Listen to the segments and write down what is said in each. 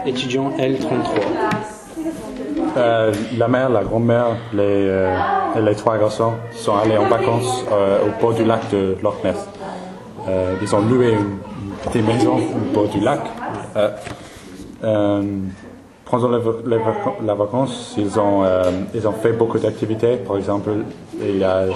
étudiant L33. La mère, la grand-mère, et les trois garçons sont allés en vacances au bord du lac de Loch Ness. Ils ont loué une petite maison au bord du lac. Pendant la vacance, ils ont fait beaucoup d'activités. Par exemple, il y a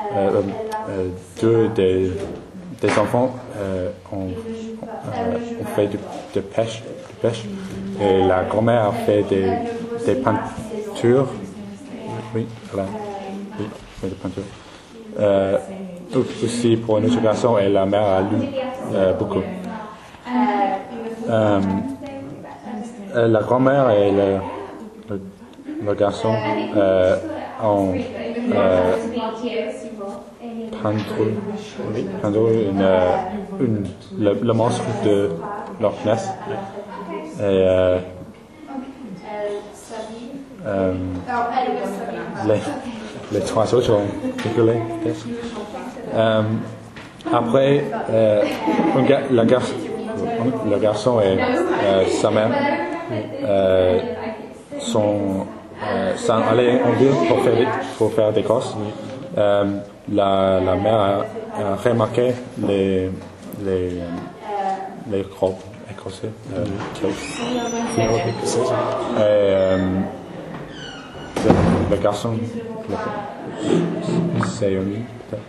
deux des enfants ont fait de pêche, et la grand-mère a fait des peintures. Oui, voilà. Oui, des peintures. Aussi pour notre garçon, et la mère a lu beaucoup. La grand-mère et le garçon ont peint le monstre de Loch Ness. Et les trois autres ont rigolé, peut-être. Après, le garçon et sa mère sont allés en ville pour faire des courses. La mère a remarqué les robes écossais. Le garçon, Sayoni,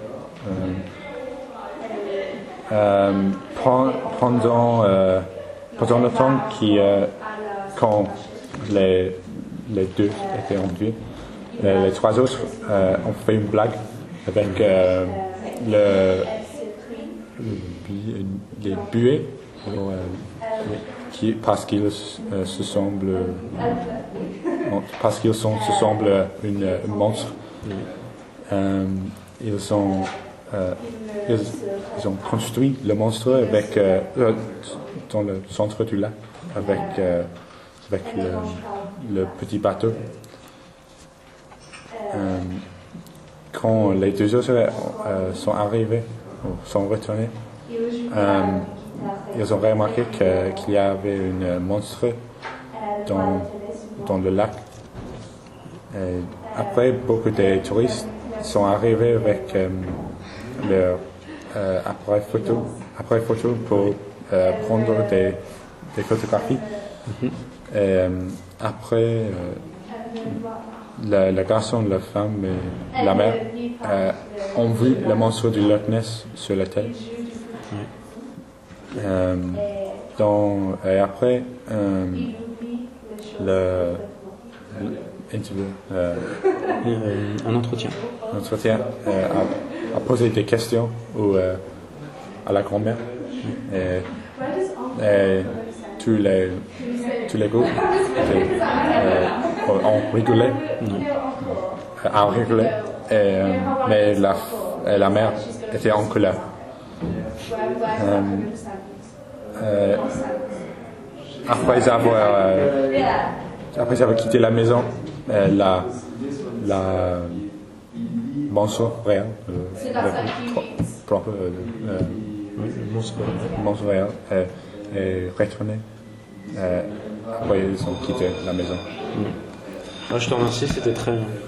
pendant le temps quand les deux étaient en vie, les trois autres ont fait une blague avec les buées, parce qu'ils se semblent une monstre. Ils ont construit le monstre avec dans le centre du lac avec le petit bateau. Quand les deux autres sont arrivés, sont retournés, ils ont remarqué qu'il y avait une monstre dans le lac. Et après, beaucoup de touristes sont arrivés avec leur appareil photo pour prendre des photographies. Et après, le garçon, la femme et la mère ont vu le monstre du Loch Ness sur la télé. Et après, un entretien a posé des questions à la grand-mère, et tous les groupes ont rigolé, mais la mère était en colère. Après avoir quitté la maison, la monstre réel, monstre réel est retourné. Après ils ont quitté la maison. Je te remercie, c'était très bien.